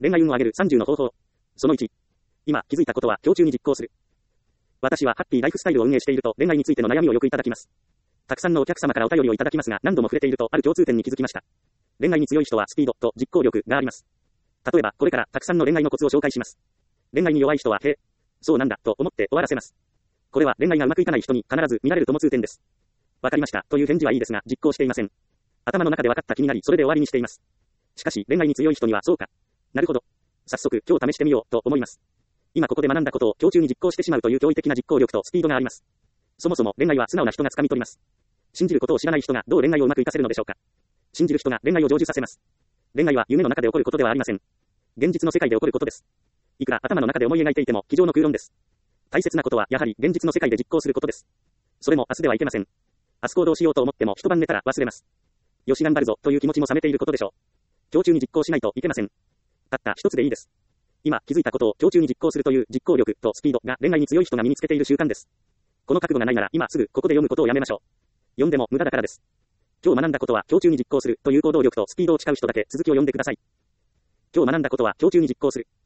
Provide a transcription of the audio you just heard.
恋愛運を上げる30の方法。その1。今気づいたことは今日中に実行する。私はハッピーライフスタイルを運営していると恋愛についての悩みをよくいただきます。たくさんのお客様からお便りをいただきますが何度も触れているとある共通点に気づきました。恋愛に強い人はスピードと実行力があります。例えばこれからたくさんの恋愛のコツを紹介します。恋愛に弱い人はそうなんだと思って終わらせます。これは恋愛がうまくいかない人に必ず見られる共通点です。わかりましたという返事はいいですが実行していません。頭の中で分かった気になりそれで終わりにしています。しかし恋愛に強い人にはそうか。なるほど。早速今日試してみようと思います。今ここで学んだことを今日中に実行してしまうという驚異的な実行力とスピードがあります。そもそも恋愛は素直な人が掴み取ります。信じることを知らない人がどう恋愛をうまくいかせるのでしょうか。信じる人が恋愛を成就させます。恋愛は夢の中で起こることではありません。現実の世界で起こることです。いくら頭の中で思い描いていても机上の空論です。大切なことはやはり現実の世界で実行することです。それも明日ではいけません。明日行動しようと思っても一晩寝たら忘れます。よし頑張るぞという気持ちも冷めていることでしょう。今日中に実行しないといけません。たった一つでいいです。今気づいたことを今日中に実行するという実行力とスピードが恋愛に強い人が身につけている習慣です。この覚悟がないなら今すぐここで読むことをやめましょう。読んでも無駄だからです。今日学んだことは今日中に実行するという行動力とスピードを誓う人だけ続きを読んでください。今日学んだことは今日中に実行する。